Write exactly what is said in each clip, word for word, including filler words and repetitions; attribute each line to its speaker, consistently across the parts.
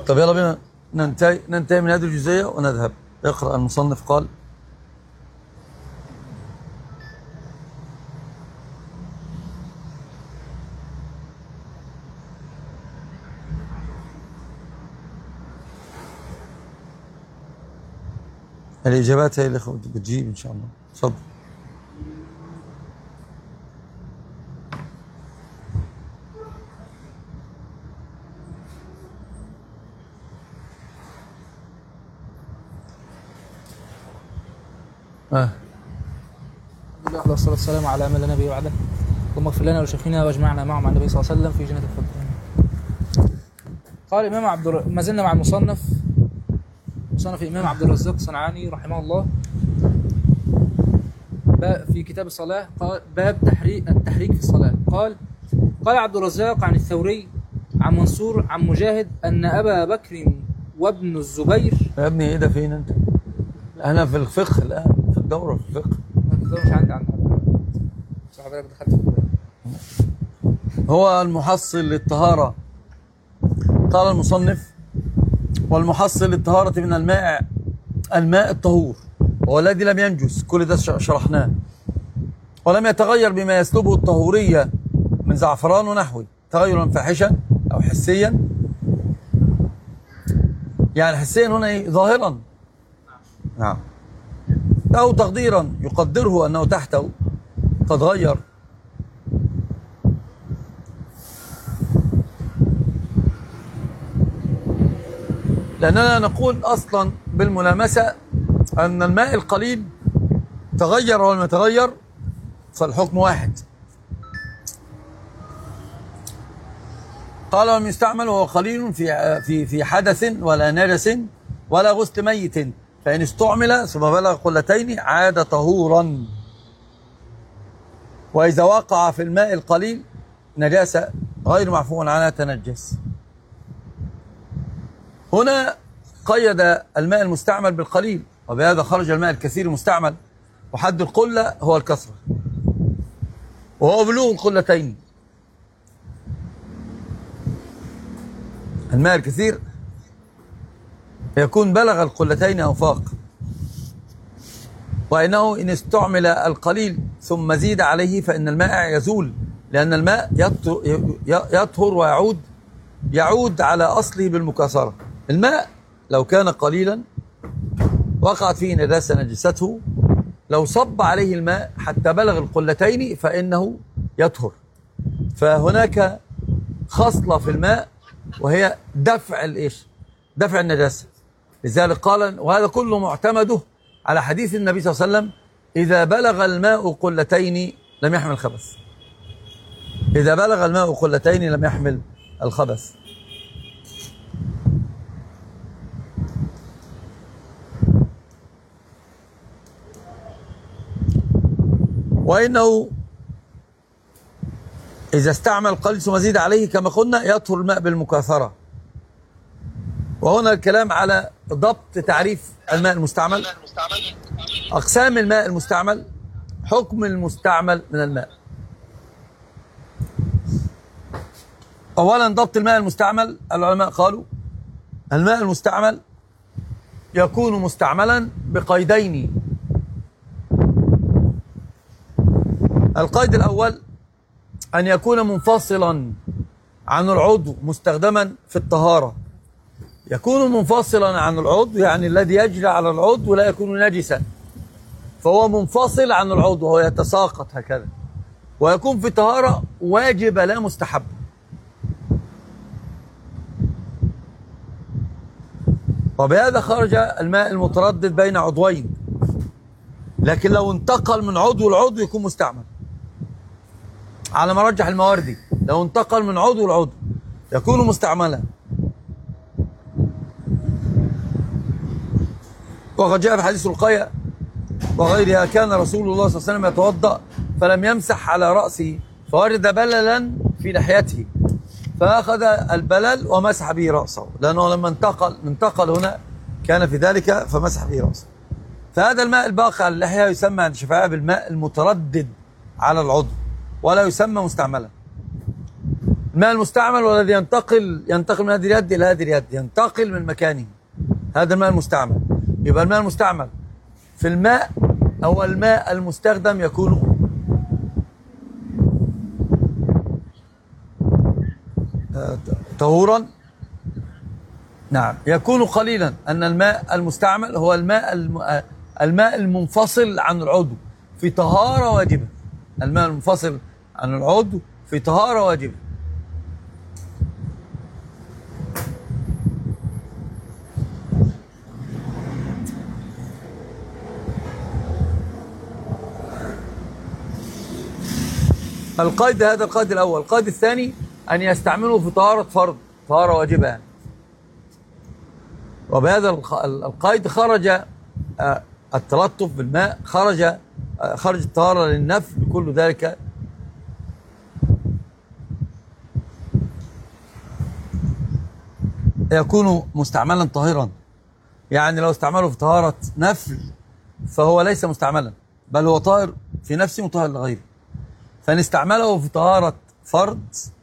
Speaker 1: طب يلا بينا ننتهي ننتهي من هذه الجزئية ونذهب. اقرأ. المصنف قال: الإجابات هي اللي بتجيب إن شاء الله. اتفضل. آه.
Speaker 2: الحمد لله والصلاة والسلام على من لا نبي بعده. اللهم اغفر لنا ولشيخنا واجمعنا معهم مع النبي صلى الله عليه وسلم في جنة الفردوس. قال الإمام عبد الر... ما زلنا مع المصنف مصنف الإمام عبد الرزاق الصنعاني رحمه الله في كتاب الصلاة. قال باب تحريك التحريك في الصلاة. قال قال عبد الرزاق عن الثوري عن منصور عن مجاهد أن أبا بكر وابن الزبير.
Speaker 1: يا ابني ايه ده؟ فين انت؟ انا في الفقه الان، في الدورة في الفقه.
Speaker 2: الدورة مش عندي عندي صح حضرتك دخلت في الباب.
Speaker 1: هو المحصل للطهارة. قال المصنف: والمحصل للطهارة من الماء الماء الطهور هو الذي لم ينجس. كل ده شرحناه. ولم يتغير بما يسلبه الطهورية من زعفران ونحوه تغيرا فاحشا أو حسيا. يعني حسيا هنا ايه؟ ظاهرا. نعم. أو تقديرا يقدره أنه تحته قد غير. لأننا نقول أصلا بالملامسة أن الماء القليل تغير ولم يتغير فالحكم واحد. قال: ولم يستعمل وهو قليل في في في حدث ولا نجس ولا غسل ميت، فإن استعمل ثم بلغ قلتين عاد طهورا. وإذا وقع في الماء القليل نجاسة غير معفو عنها تنجس. هنا قيد الماء المستعمل بالقليل، وبهذا خرج الماء الكثير المستعمل، وحد القلة هو الكثرة، وهو بلوغ القلتين. الماء الكثير يكون بلغ القلتين أو فاق، وإنه إن استعمل القليل ثم زيد عليه فإن الماء يزول، لأن الماء يطهر ويعود يعود على أصله بالمكاثرة. الماء لو كان قليلا وقعت فيه نجاسة نجسته، لو صب عليه الماء حتى بلغ القلتين فإنه يطهر. فهناك خصلة في الماء وهي دفع الإيش؟ دفع النجاسة. لذلك قال: وهذا كله معتمده على حديث النبي صلى الله عليه وسلم: إذا بلغ الماء قلتين لم يحمل الخبث. إذا بلغ الماء قلتين لم يحمل الخبث. وإنه إذا استعمل قليل ثم زيد عليه كما قلنا يطهر الماء بالمكاثرة. وهنا الكلام على ضبط تعريف الماء المستعمل، أقسام الماء المستعمل، حكم المستعمل من الماء. أولا ضبط الماء المستعمل. العلماء قالوا: الماء المستعمل يكون مستعملا بقيدين. القيد الأول أن يكون منفصلا عن العضو مستخدما في الطهارة. يكون منفصلا عن العضو يعني الذي يجري على العضو لا يكون نجسا، فهو منفصل عن العضو وهو يتساقط هكذا، ويكون في طهارة واجبة لا مستحب. وبهذا خرج الماء المتردد بين عضوين. لكن لو انتقل من عضو لعضو يكون مستعمل على ما رجح المواردي. لو انتقل من عضو لعضو يكون مستعملا. وقد جاء في حديث رقية وغيرها: كان رسول الله صلى الله عليه وسلم يتوضأ فلم يمسح على رأسه فورد بللا في لحيته فأخذ البلل ومسح به رأسه، لأنه لما انتقل انتقل هنا كان في ذلك فمسح به رأسه. فهذا الماء الباقي على اللحية يسمى عند الشافعية بالماء المتردد على العضو ولا يسمى مستعملا. الماء المستعمل والذي ينتقل ينتقل من هذه اليد إلى هذه اليد، ينتقل من مكانه، هذا الماء المستعمل. يبقى الماء المستعمل في الماء أو الماء المستخدم يكون طهورا. نعم، يكون قليلا. أن الماء المستعمل هو الماء الم... الماء المنفصل عن العضو في طهارة واجبة. الماء المنفصل عن العضو في طهارة واجبة. القيد، هذا القيد الأول. القيد الثاني أن يستعمله في طهارة فرض، طهارة واجبة يعني. وبهذا القيد خرج التلطف بالماء، خرج خرج الطهارة للنفل، كل ذلك يكون مستعملا طاهرا. يعني لو استعمله في طهارة نفل فهو ليس مستعملا، بل هو طاهر في نفسه وطاهر لغيره. فإن استعمله في طهارة فرض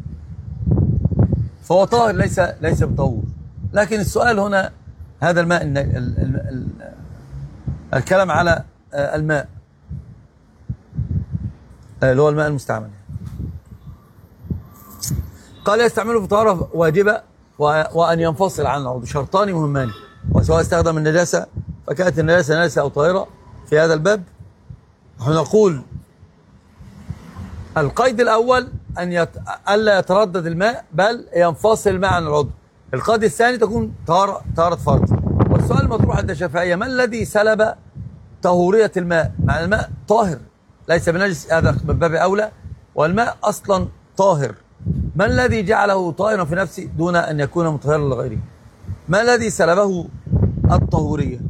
Speaker 1: فهو طاهر، ليس ليس بطهور. لكن السؤال هنا هذا الماء، ال ال ال ال الكلام على الماء اللي هو الماء المستعمل. قال يستعمله في طهارة واجبة وأن ينفصل عن العضو، شرطان مهمان. وسواء استخدم النجاسة فكانت النجاسة نجسة أو طاهرة. في هذا الباب نقول القيد الأول أن يت... ألا يتردد الماء بل ينفصل الماء عن العضو. القيد الثاني تكون طهارة طهارة فرض. والسؤال المطروح عند الشافعية: ما الذي سلب طهورية الماء؟ مع الماء طاهر ليس بنجس، هذا من باب أولى، والماء أصلا طاهر. ما الذي جعله طاهرا في نفسه دون أن يكون مطهرا لغيره؟ ما الذي سلبه الطهورية؟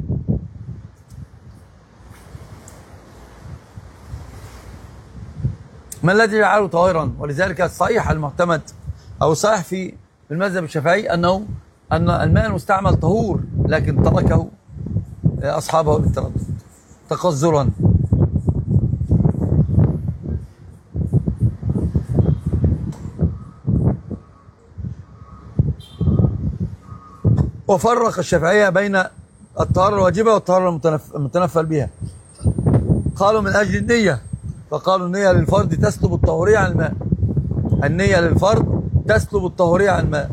Speaker 1: ما الذي جعله طاهرا؟ ولذلك الصحيح المعتمد أو الصحيح في المذهب الشافعي أنه أن الماء المستعمل طهور، لكن تركه أصحابه للتردد تقذرا. وفرق الشافعية بين الطهارة الواجبة والطهارة المتنفل بها. قالوا من أجل النية، فقالوا النية للفرد تسلب الطهورية عن الماء. النية للفرد تسلب الطهورية عن الماء.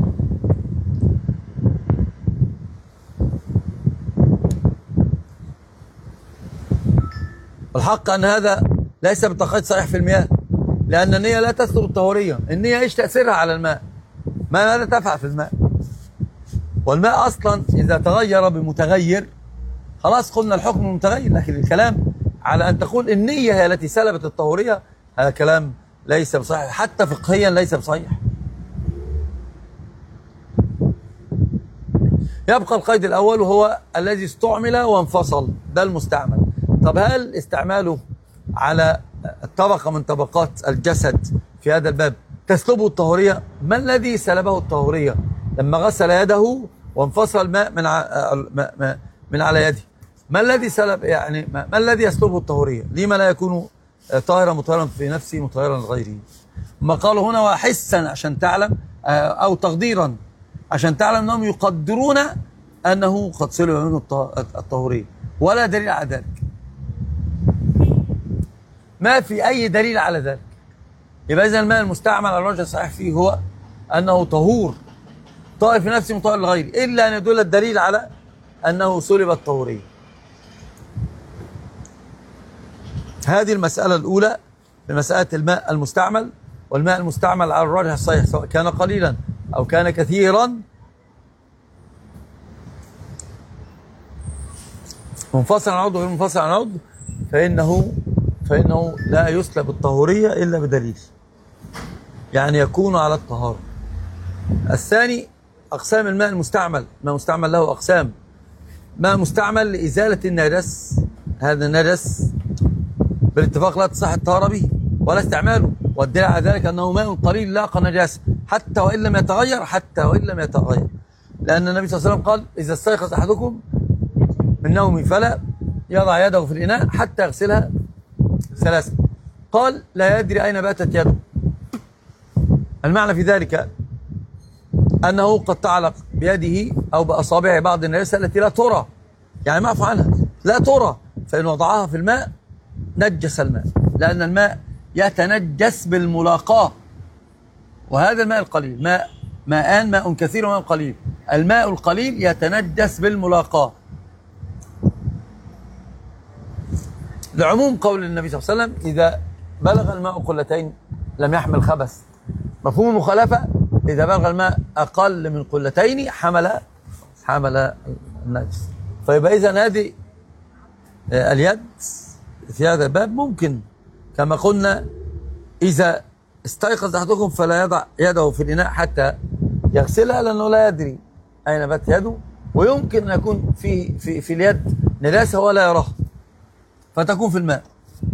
Speaker 1: الحق أن هذا ليس بتقييد صحيح في المياه، لأن النية لا تسلب الطهورية. النية إيش تأثيرها على الماء؟ ما ماذا تفعل في الماء؟ والماء أصلا إذا تغير بمتغير خلاص قلنا الحكم متغير. لكن الكلام على أن تقول النية هي التي سلبت الطهورية، هذا كلام ليس بصحيح، حتى فقهيا ليس بصحيح. يبقى القيد الأول وهو الذي استعمل وانفصل، ده المستعمل. طب هل استعماله على طبقة من طبقات الجسد في هذا الباب تسلبه الطهورية؟ ما الذي سلبه الطهورية؟ لما غسل يده وانفصل الماء من من على يده، ما الذي سلب يعني ما, ما الذي يسلبه الطهورية؟ لما لا يكون طاهرا مطهرا في نفسه مطهرا لغيره؟ ما قالوا هنا وحسا عشان تعلم، أو تقديرا عشان تعلم أنهم يقدرون أنه قد سلب منه الطهورية، ولا دليل على ذلك. ما في أي دليل على ذلك. يبقى إذا الماء المستعمل على الوجه الصحيح فيه هو أنه طهور، طاهر في نفسه مطهر لغيره، إلا أن يدل الدليل على أنه سلب الطهورية. هذه المسألة الأولى في مسألة الماء المستعمل. والماء المستعمل على الراجح الصحيح سواء كان قليلا أو كان كثيرا، منفصل عن عضو غير منفصل عن عضو، فإنه فإنه لا يسلب الطهورية إلا بدليل، يعني يكون على الطهارة. الثاني أقسام الماء المستعمل. الماء المستعمل له أقسام: ماء مستعمل لإزالة النجس، هذا النجس بالاتفاق لا تصح الطهارة به ولا استعماله، والدليل على ذلك أنه ماء قليل لاقى نجاسة حتى وإن لم يتغير، حتى وإن لم يتغير، لأن النبي صلى الله عليه وسلم قال: إذا استيقظ أحدكم من نومه فلا يضع يده في الإناء حتى يغسلها ثلاثة. قال: لا يدري أين باتت يده. المعنى في ذلك أنه قد تعلق بيده أو بأصابع بعض النجاسة التي لا ترى، يعني معفو عنها لا ترى، فإن وضعها في الماء نجس الماء، لأن الماء يتنجس بالملاقاة. وهذا الماء القليل، ماء ماءان، ماء كثير وماء قليل. الماء القليل يتنجس بالملاقاة، لعموم قول النبي صلى الله عليه وسلم: إذا بلغ الماء قلتين لم يحمل خبث. مفهوم المخالفة: إذا بلغ الماء أقل من قلتين حمل حمل النجس. فيبقى إذن هذه اليد في هذا الباب ممكن كما قلنا إذا استيقظ أحدكم فلا يضع يده في الإناء حتى يغسلها، لأنه لا يدري أين بات يده، ويمكن أن يكون في في في اليد نجاسة ولا يراها فتكون في الماء.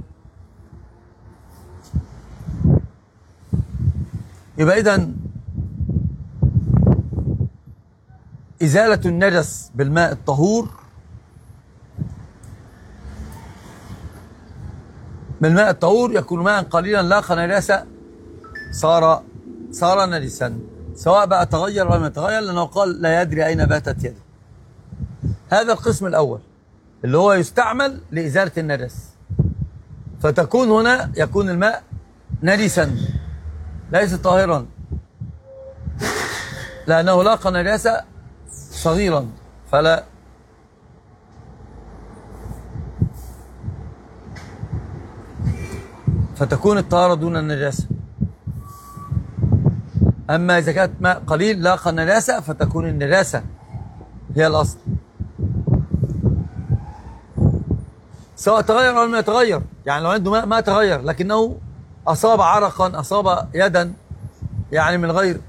Speaker 1: يبقى إذن إزالة النجس بالماء الطهور بالماء الطهور يكون ماء قليلا لاقى نجاسة صار صار نجسا، سواء بقى تغير ولا ما تغير، لأنه قال لا يدري أين باتت يده. هذا القسم الأول اللي هو يستعمل لإزالة النجس، فتكون هنا يكون الماء نجسا ليس طاهرا، لأنه لاقى نجاسة صغيرا فلا فتكون الطهارة دون النجاسة. أما إذا كانت ماء قليل لاقى النجاسة فتكون النجاسة هي الأصل، سواء تغير أو لم يتغير. يعني لو عنده ماء ما تغير لكنه أصاب عرقا، أصاب يدا، يعني من غير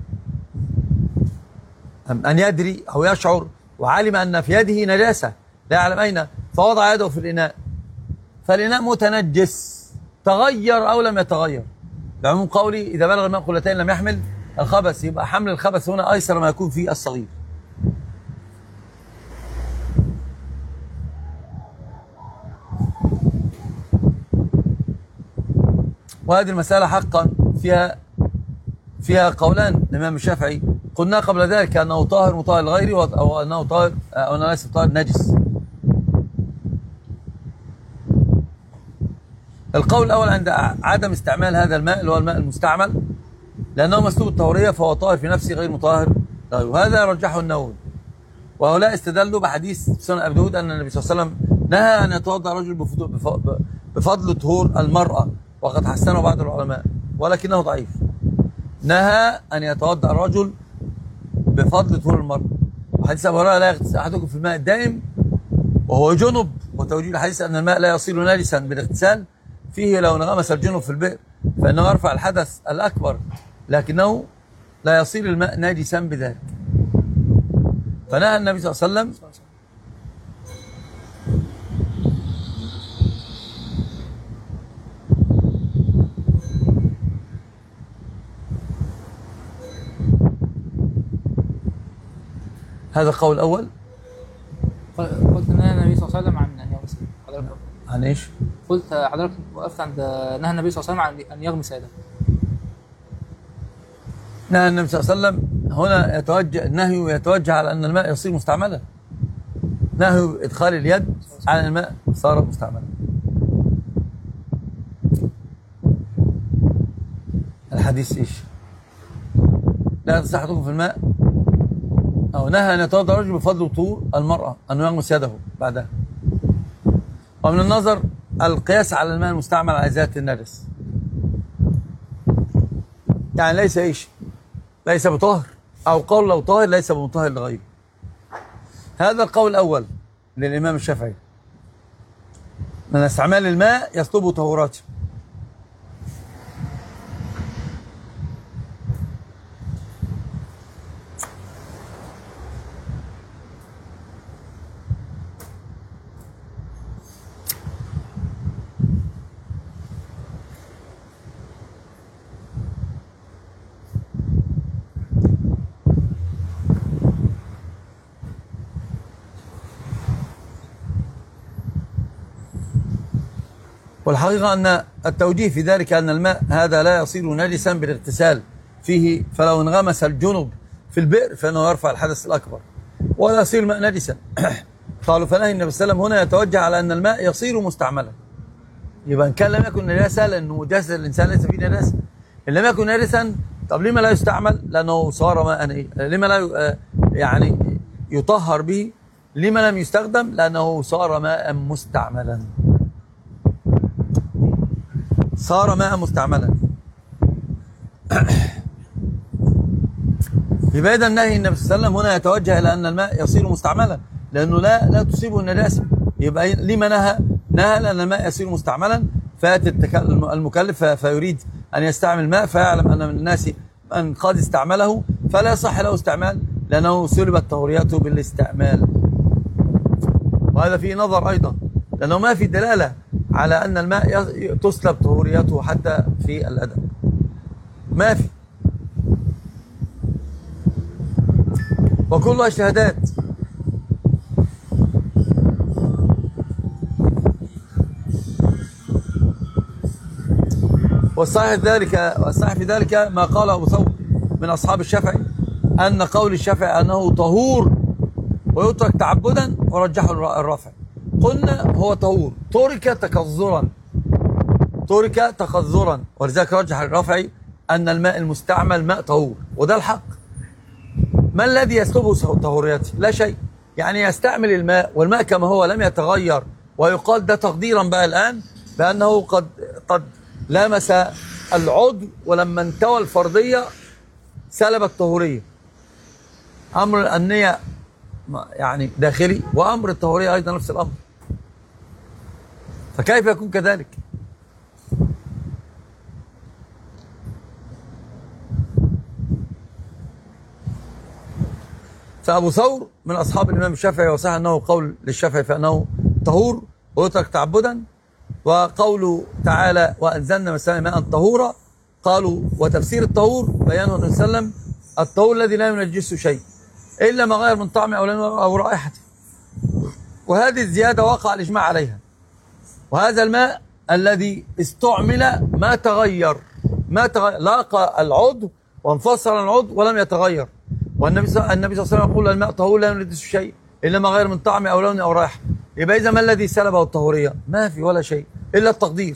Speaker 1: أن يدري أو يشعر، وعلم أن في يده نجاسة لا يعلم أين، فوضع يده في الإناء، فالإناء متنجس تغير أو لم يتغير. لعموم قولي: إذا بلغ الماء قلتين لم يحمل الخبث، يبقى حمل الخبث هنا أيسر ما يكون فيه الصغير. وهذه المسألة حقا فيها فيها قولان الإمام الشافعي، قلنا قبل ذلك أنه طاهر مطهر لغيره، أو أنه طاهر أو أنه ليس طاهر نجس. القول الأول عند عدم استعمال هذا الماء اللي هو الماء المستعمل، لأنه مسلوب الطهورية فهو طاهر في نفسه غير مطهر غيره، وهذا رجحه النووي. وهؤلاء استدلوا بحديث سنن أبي داود أن النبي صلى الله عليه وسلم نهى أن يتوضأ رجل بفضل طهور المرأة، وقد حسنه بعض العلماء ولكنه ضعيف. نهى أن يتوضأ الرجل بفضل طهور المرأة، وحديث أبي هريرة: لا يغتسل أحدكم في الماء الدائم وهو جنب. وتوجيه الحديث أن الماء لا يصير نجسا بالاغتسال فيه لو انغمس الجنب في البئر، فإنه يرفع الحدث الأكبر، لكنه لا يصير الماء نجسا بذلك. فنهى النبي صلى الله عليه وسلم هذا القول الأول.
Speaker 2: قلت نهى النبي صلى الله عليه وسلم عن أن يغمس حضرتك
Speaker 1: عن إيش؟
Speaker 2: قلت حضرتك وقفت عند نهى النبي صلى الله عليه وسلم عن أن يغمس يده.
Speaker 1: نهى النبي صلى الله عليه وسلم هنا يتوجه النهي يتوجه على أن الماء يصير مستعملا، نهي إدخال اليد على الماء صار مستعملا. الحديث إيش؟ لا يغتسل أحدكم في الماء، أو نهى أن يتوضأ الرجل بفضل طهور المرأة أنه يغمس يده بعدها. ومن النظر القياس على الماء المستعمل على إزالة النجس، يعني ليس إيش؟ ليس بطاهر، أو قول لو طاهر ليس بمطهر لغيره. هذا القول الأول للإمام الشافعي، من استعمال الماء يطلب طهوراته. والحقيقة أن التوجيه في ذلك أن الماء هذا لا يصير نجسا بالاغتسال، فيه، فلو انغمس الجنب في البئر فإنه يرفع الحدث الأكبر ولا يصير الماء نجسا. قالوا فنهي النبي صلى الله عليه وسلم هنا يتوجه على أن الماء يصير مستعملا. يبقى إن كان لم يكن نجاسا لأنه جسد الإنسان ليس فيه نجاسة، إن لم يكن نجسا طب لما لا يستعمل؟ لأنه صار ماء. لما لا يعني يطهر به؟ لما لم يستخدم؟ لأنه صار ماء مستعملا. صار ماء مستعملا. يبقى إذا نهي النبي صلى الله عليه وسلم هنا يتوجه إلى أن الماء يصير مستعملا لأنه لا لا تصيبه النجاسة. يبقى لما نهى؟ نهى لأن الماء يصير مستعملا، فيأتي المكلف فيريد أن يستعمل الماء فيعلم أن من الناس من قد استعمله فلا يصح له استعمال لأنه سلبت طهوريته بالاستعمال. وهذا فيه نظر أيضا لأنه ما في دلالة على أن الماء تسلب طهوريته حتى في الأدب، ما في، وكلها اجتهادات. والصحيح ذلك والصحيح في ذلك ما قاله أبو ثور من أصحاب الشافعي أن قول الشافعي أنه طهور ويترك تعبدا ورجحه الرافعي. قلنا هو طهور ترك تكذرا ترك تكذرا ولذلك رجح الرافعي أن الماء المستعمل ماء طهور، وده الحق. ما الذي يسلبه طهوريته؟ لا شيء. يعني يستعمل الماء والماء كما هو لم يتغير، ويقال ده تقديرا بقى الآن بأنه قد قد لامس العضو ولما انتوى الفرضية سلب الطهورية. أمر النية يعني داخلي، وأمر الطهورية أيضا نفس الأمر، فكيف يكون كذلك؟ فأبو ثور من أصحاب الإمام الشافعي وصح أنه قول للشافعي فأنه طهور ويترك تعبدا، وقوله تعالى وأنزلنا من السماء ماء طهورا، قالوا وتفسير الطهور بيانه النبي صلى الله عليه وسلم الطهور الذي لا ينجسه شيء إلا ما غير من طعم أو لون أو رائحته. وهذه الزيادة وقع الإجماع عليها. وهذا الماء الذي استعمل ما تغير ما تغير لاقى العضو وانفصل عن العضو ولم يتغير. والنبي صلى الله عليه وسلم يقول الماء طهور لا ينجسه شيء إلا ما غير من طعم أو لون أو رائحة. يبقى إذا ما الذي سلبه الطهورية؟ ما في ولا شيء إلا التقدير.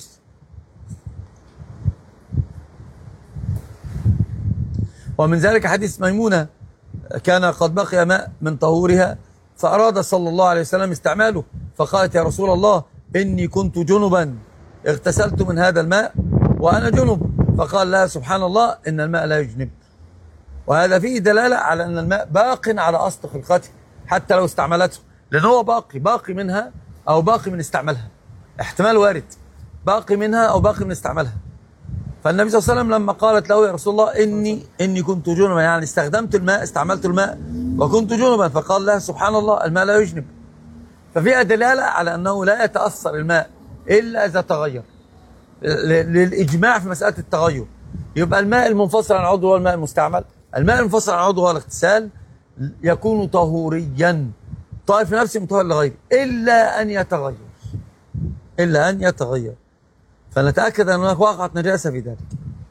Speaker 1: ومن ذلك حديث ميمونة كان قد بقي ماء من طهورها فأراد صلى الله عليه وسلم استعماله، فقالت يا رسول الله إني كنت جنبا اغتسلت من هذا الماء وأنا جنب، فقال لها سبحان الله إن الماء لا يجنب. وهذا فيه دلالة على أن الماء باق على أصل خلقته حتى لو استعملته، لأنه هو باقي باقي منها أو باقي من استعمالها، احتمال وارد باقي منها أو باقي من استعمالها. فالنبي صلى الله عليه وسلم لما قالت له يا رسول الله إني إني كنت جنبا، يعني استخدمت الماء استعملت الماء وكنت جنبا، فقال لها سبحان الله الماء لا يجنب. ففيها دلالة على أنه لا يتأثر الماء إلا إذا تغير، للإجماع في مسألة التغير. يبقى الماء المنفصل عن العضو هو الماء المستعمل، الماء المنفصل عن العضو هو الاغتسال، يكون طهوريا طاهر في نفسه مطهر لغيره إلا أن يتغير إلا أن يتغير فنتأكد أن هناك وقعت نجاسة في ذلك.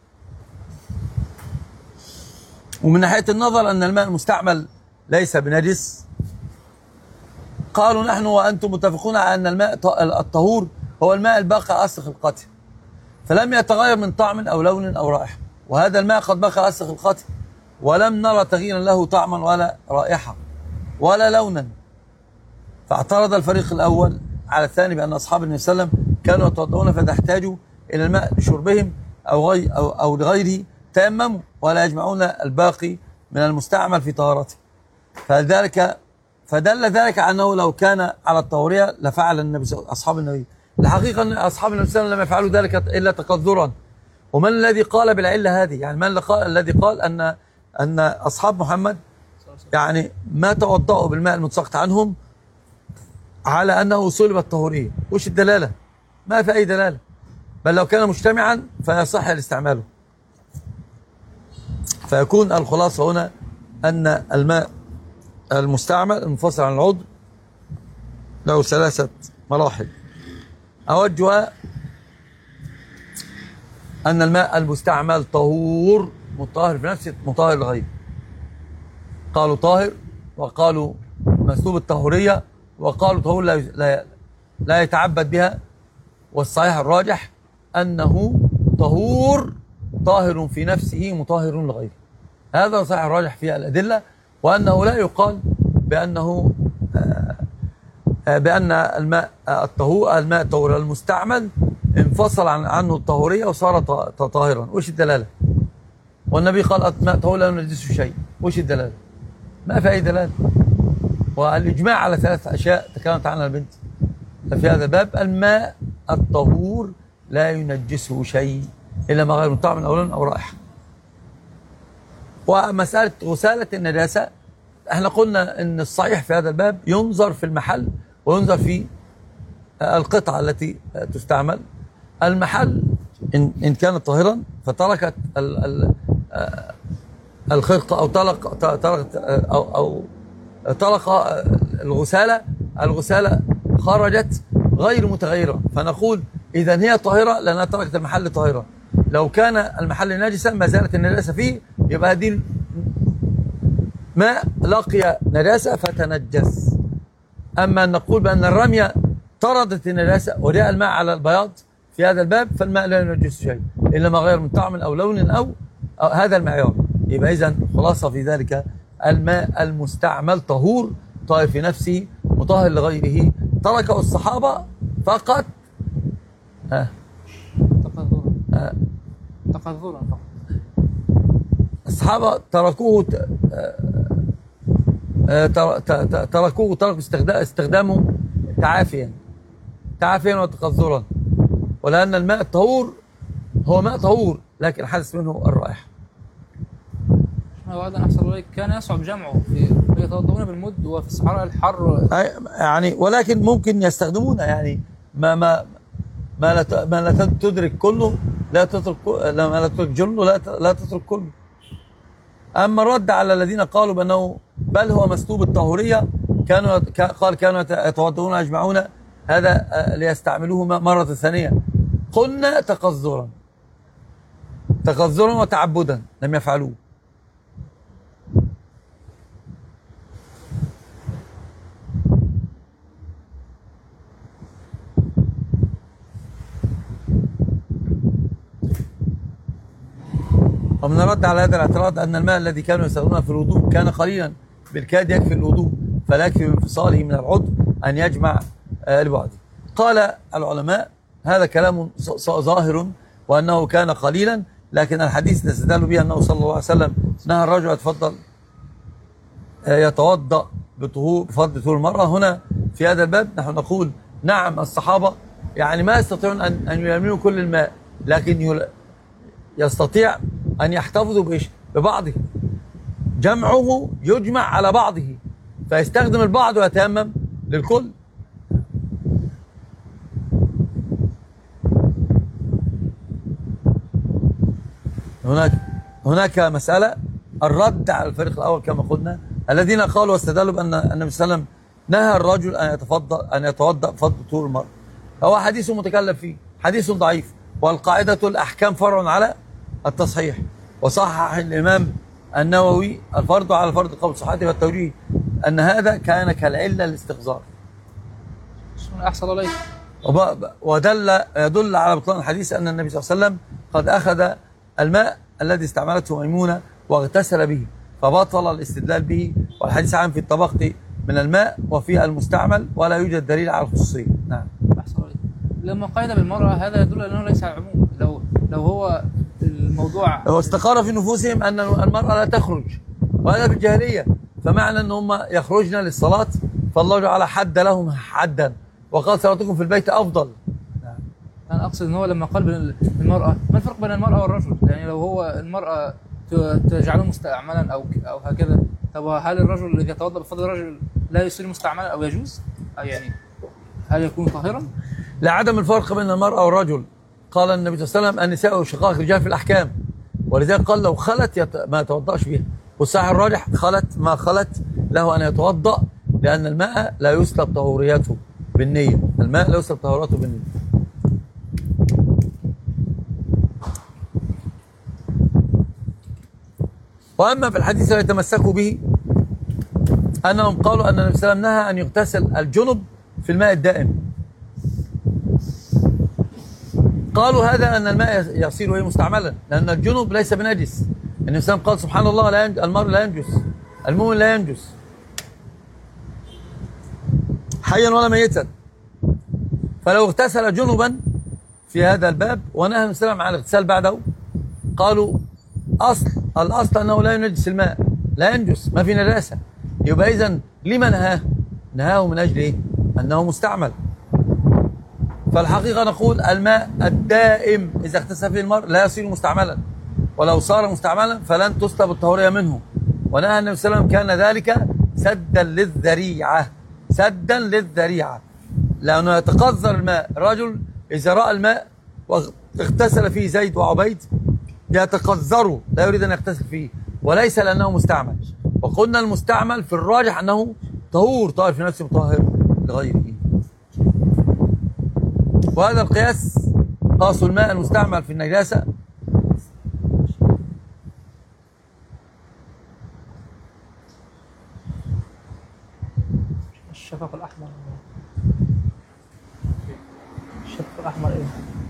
Speaker 1: ومن ناحية النظر أن الماء المستعمل ليس بنجس، قالوا نحن وأنتم متفقون على أن الماء الطهور هو الماء الباقي على أصل خلقته فلم يتغير من طعم أو لون أو رائحة، وهذا الماء قد بقى على أصل خلقته ولم نرى تغييرا له طعما ولا رائحة ولا لونا. فاعترض الفريق الأول على الثاني بأن أصحاب النبي صلى الله عليه وسلم كانوا يتوضؤون فإذا احتاجوا إلى الماء لشربهم أو, غي أو, أو لغيره تيمموا ولا يجمعون الباقي من المستعمل في طهارته. فذلك فدل ذلك على أنه لو كان على الطهورية لفعل النبي أصحاب النبي. الحقيقة أن أصحاب النبي صلى الله عليه وسلم لم يفعلوا ذلك إلا تقدرا. ومن الذي قال بالعلة هذه؟ يعني من الذي قال أن أن أصحاب محمد يعني ما توضؤوا بالماء المتساقط عنهم على أنه سلب الطهورية؟ وش الدلالة؟ ما في أي دلالة، بل لو كان مجتمعا فيصح الاستعماله. فيكون الخلاصة هنا أن الماء المستعمل المنفصل عن العضو له ثلاثة مراحل. أوجها أن الماء المستعمل طهور مطهر في نفسه مطهر لغيره. قالوا طاهر، وقالوا مسلوب الطهورية، وقالوا طهور لا لا, لا يتعبد بها. والصحيح الراجح أنه طهور طاهر في نفسه مطهر لغيره. هذا صحيح الراجح في الأدلة، وأنه لا يقال بأنه بأن الماء الطهور الماء الطهور المستعمل انفصل عن عنه الطهورية وصار طاهرا. وش الدلالة؟ والنبي قال الماء طهور لا ينجسه شيء. وش الدلالة؟ ما في أي دلالة. والإجماع على ثلاث أشياء تكلمت عنها البنت في هذا الباب: الماء الطهور لا ينجسه شيء إلا ما غير من طعم أو لون أو رائحة. ومسألة غسالة النجاسة احنا قلنا ان الصحيح في هذا الباب ينظر في المحل وينظر في القطعة التي تستعمل. المحل إن, إن كان طاهرا فتركت الخرقة أو طلق طلقت أو, أو طلق الغسالة الغسالة خرجت غير متغيرة، فنقول إذا هي طاهرة لأنها تركت المحل طاهرة. لو كان المحل ناجسا ما زالت النجاسة فيه، يبقى هذه ماء لقي نجاسة فتنجس. أما أن نقول بأن الرمية طردت النجاسة وجاء الماء على البياض في هذا الباب، فالماء لا ينجس شيء إلا ما غير من طعم أو لون أو, أو هذا المعيار. يبقى إذن خلاصة في ذلك: الماء المستعمل طهور طاهر في نفسه مطهر لغيره. تركه الصحابة فقط ها
Speaker 2: تقذرا تقذرا فقط.
Speaker 1: الصحابة تركوه تركوه تركوا استخدامه تعافيا تعافيا وتقذرا، ولأن الماء الطهور هو ماء طهور لكن حدث منه الرائحة.
Speaker 2: وهذا أحسن عليك كان يصعب جمعه في يتوضؤون بالمد وفي الصحراء الحر
Speaker 1: يعني، ولكن ممكن يستخدمونه يعني ما ما ما لا ما لا تدرك كله لا تترك ما لا تترك جله لا لا تترك كله. أما الرد على الذين قالوا بأنه بل هو مسلوب الطهورية، كانوا قال كانوا يتوضؤون يجمعون هذا ليستعملوه مرة ثانية. قلنا تقذرا تقذرا وتعبدا لم يفعلوه. ومن الرد على هذا الاعتراض أن الماء الذي كانوا يستخدمونه في الوضوء كان قليلا بالكاد يكفي الوضوء، فلا يكفي من انفصاله من العضو أن يجمع لبعضه. قال العلماء هذا كلام ظاهر وأنه كان قليلا، لكن الحديث استدل به أنه صلى الله عليه وسلم نهى الرجل يتفضل يتوضأ بطهور بفضل طهور المرأة. هنا في هذا الباب نحن نقول نعم الصحابة يعني ما يستطيعون أن أن يلملوا كل الماء، لكن يستطيع أن يحتفظوا بإيش؟ ببعضه. جمعه يجمع على بعضه فيستخدم البعض ويتيمم للكل. هناك هناك مسألة الرد على الفريق الأول كما قلنا الذين قالوا واستدلوا بأن النبي صلى الله عليه وسلم نهى الرجل أن يتفضل أن يتوضأ بفضل طهور المرأة. هو حديث متكلم فيه، حديث ضعيف، والقاعدة الأحكام فرع على التصحيح. وصحح الإمام النووي الفرض على الفرض قبل صحته والتوجيه أن هذا كان كالعلة الاستغزار.
Speaker 2: أحسن عليك.
Speaker 1: ودل يدل على بطلان الحديث أن النبي صلى الله عليه وسلم قد أخذ الماء الذي استعملته ميمونة واغتسل به فبطل الاستدلال به، والحديث عام في الطبق من الماء وفي المستعمل ولا يوجد دليل على الخصوصية. نعم.
Speaker 2: أحسن عليك. لما قيد بالمرأة هذا يدل أنه ليس على العموم. لو لو هو الموضوع
Speaker 1: هو استقر في نفوسهم أن المرأة لا تخرج، وهذا في الجاهلية، فمعنى أن هم يخرجن للصلاة فالله جعل حد لهم حدا وقال صلاتكم في البيت أفضل.
Speaker 2: نعم. أنا أقصد أن هو لما قال بالمرأة ما الفرق بين المرأة والرجل؟ يعني لو هو المرأة تجعله مستعملا أو أو هكذا، طب هل الرجل الذي يتوضأ بفضل الرجل لا يصير مستعملا أو يجوز؟ أو يعني هل يكون طاهرا؟
Speaker 1: لعدم الفرق بين المرأة والرجل قال النبي صلى الله عليه وسلم النساء شقائق الرجال في الأحكام، ولذلك قال لو خلت يت... ما يتوضأش بها. والصحيح الراجح خلت ما خلت له أن يتوضأ، لأن الماء لا يسلب طهوريته بالنية، الماء لا يسلب طهوريته بالنية. وأما في الحديث الذي يتمسكوا به أنهم قالوا أن النبي صلى الله عليه وسلم نهى أن يغتسل الجنب في الماء الدائم. قالوا هذا أن الماء يصير إيه مستعملا، لأن الجنب ليس بنجس. النبي صلى الله عليه وسلم قال سبحان الله لا ينجس المرء لا ينجس، المؤمن لا ينجس حيا ولا ميتا. فلو اغتسل جنبا في هذا الباب ونهى النبي صلى الله عليه وسلم عن الاغتسال بعده، قالوا أصل الأصل أنه لا ينجس الماء، لا ينجس، ما في نجاسة. يبقى إذن لما نهاه؟ نهاه من أجل إيه؟ أنه مستعمل. فالحقيقة نقول الماء الدائم إذا اغتسل فيه المرء لا يصير مستعملا، ولو صار مستعملا فلن تسلب الطهورية منه. ونهى النبي صلى الله عليه وسلم كان ذلك سدا للذريعة، سدا للذريعة، لأنه يتقذر الماء. الرجل إذا رأى الماء واغتسل فيه زيد وعبيد يتقذره، لا يريد أن يغتسل فيه، وليس لأنه مستعمل. وقلنا المستعمل في الراجح أنه طهور، طاهر في نفسه مطهر لغيره. وهذا القياس قاس الماء المستعمل في النجاسة
Speaker 2: الشفق الأحمر. الشفق الأحمر إيه؟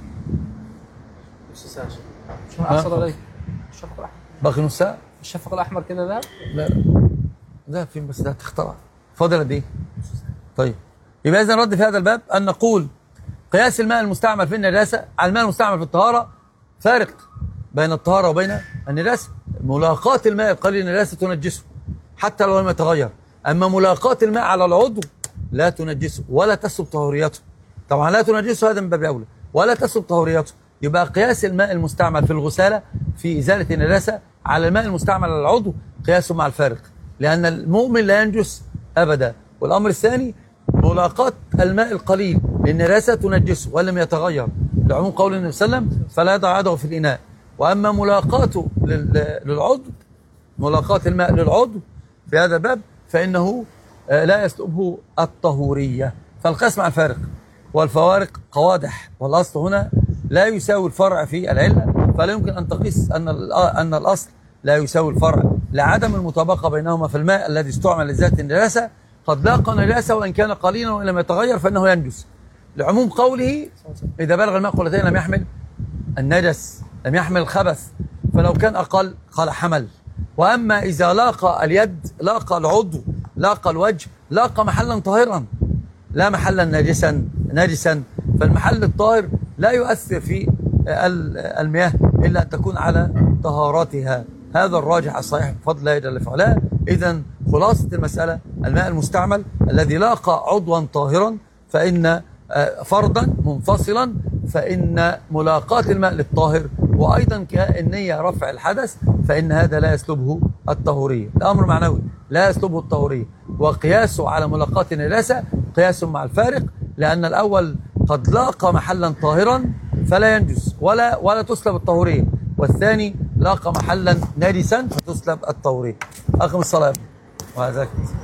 Speaker 2: شو أقصد عليه؟ الشفق الأحمر
Speaker 1: باقي نص ساعة.
Speaker 2: الشفق الأحمر كده ذهب؟
Speaker 1: لا لا ذهب فين بس، ده هتخترع. فاضل قد إيه؟ طيب يبقى إذا نرد في هذا الباب أن نقول قياس الماء المستعمل في النجاسة على الماء المستعمل في الطهارة فارق بين الطهارة وبين النجاسة. ملاقاة الماء القليل النجاسة تنجسه حتى لو لم يتغير، أما ملاقاة الماء على العضو لا تنجسه ولا تسلب طهوريته. طبعا لا تنجسه هذا من باب أولى، ولا تسلب طهوريته. يبقى قياس الماء المستعمل في الغسالة في إزالة النجاسة على الماء المستعمل على العضو قياسه مع الفارق، لأن المؤمن لا ينجس أبدا. والأمر الثاني ملاقاة الماء القليل للنجاسة تنجسه ولم يتغير، لعموم قول النبي صلى الله عليه وسلم فلا يضع يده في الإناء. وأما ملاقاته للعضو، ملاقاة الماء للعضو في هذا الباب فإنه لا يسلبه الطهورية. فالقياس مع الفارق، والفوارق قوادح، والأصل هنا لا يساوي الفرع في العلة، فلا يمكن أن تقيس أن أن الأصل لا يساوي الفرع لعدم المطابقة بينهما. في الماء الذي استعمل لذات النجاسة قد لاقى نجاسة وإن كان قليلا وإن لم يتغير فإنه ينجس، لعموم قوله إذا بلغ الماء قلتين لم يحمل النجس، لم يحمل الخبث، فلو كان أقل قال حمل. وأما إذا لاقى اليد، لاقى العضو، لاقى الوجه، لاقى محلا طاهرا لا محلا ناجسا ناجسا، فالمحل الطاهر لا يؤثر في المياه إلا أن تكون على طهارتها. هذا الراجح الصحيح بفضل الله جل وعلا. إذن خلاصة المسألة الماء المستعمل الذي لاقى عضوا طاهرا فإن فردا منفصلا فإن ملاقاة الماء للطاهر وأيضا كالنية رفع الحدث فإن هذا لا يسلبه الطهورية. الأمر معنوي لا يسلبه الطهورية، وقياسه على ملاقاة النجاسة قياس مع الفارق، لأن الأول قد لاقى محلا طاهرا فلا ينجس ولا ولا تسلب الطهورية، والثاني لاقى محلا نجسا فتسلب الطهورية. أقم الصلاة وهذاك.